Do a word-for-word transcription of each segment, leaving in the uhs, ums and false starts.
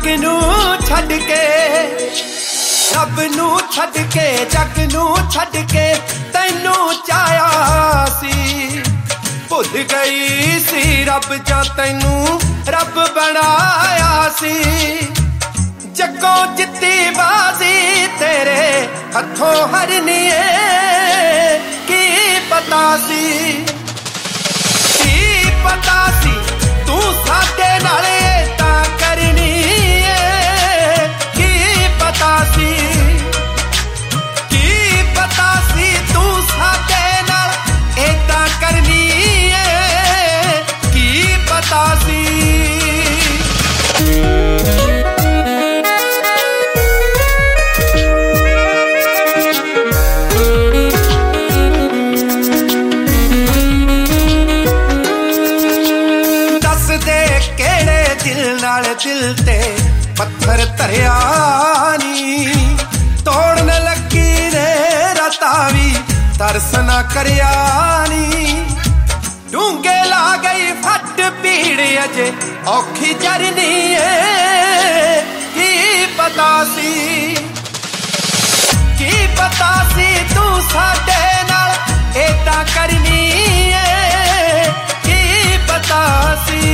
जग नू छड़ के रब नू छड़ के जग नू छड़ के तैनू चाया सी भुल गई सी रब जा तैनू रब बनाया सी जगों जित्ती बाजी तेरे हथों हरनी है की पता सी की पता सी तू साडे नाल तां करनी है की पता सी की पता सी तू साडे नाल तां करनी है की पता सी दिल ते पत्थर धरिया नी तोड़न लगी ने रतावी तरस ना करिया नी डूंगे ला गई फट पीड़ अजे औखी जरनी है की पता सी की पता सी तू साडे नाल एदा करनी है की पता सी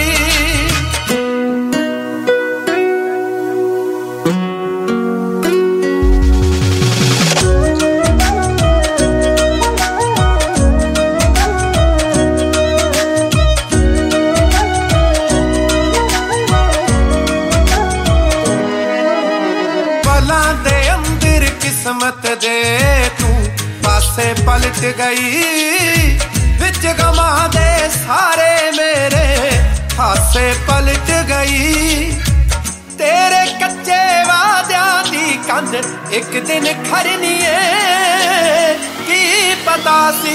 किस्मत दे तू पासे पलट गई विच गमा दे सारे मेरे हासे पलट गई तेरे कच्चे वादियां दी कंध एक दिन खरनी है की पता सी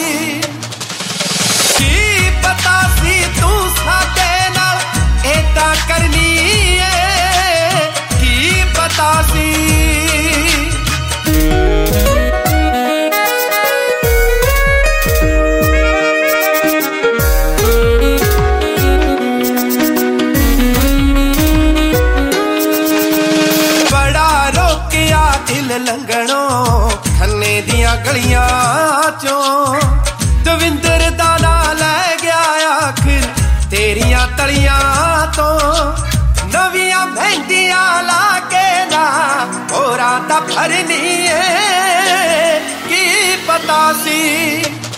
की पता सी तू साडे नाल एदा करनी है की पता सी लंघणों खन्ने दियां गलियां चों दविंदर दा नां लै गया आखिर तेरियां तलियां तो नवियां मेहंदियां ला के ना होरां दा भरनी है की पता सी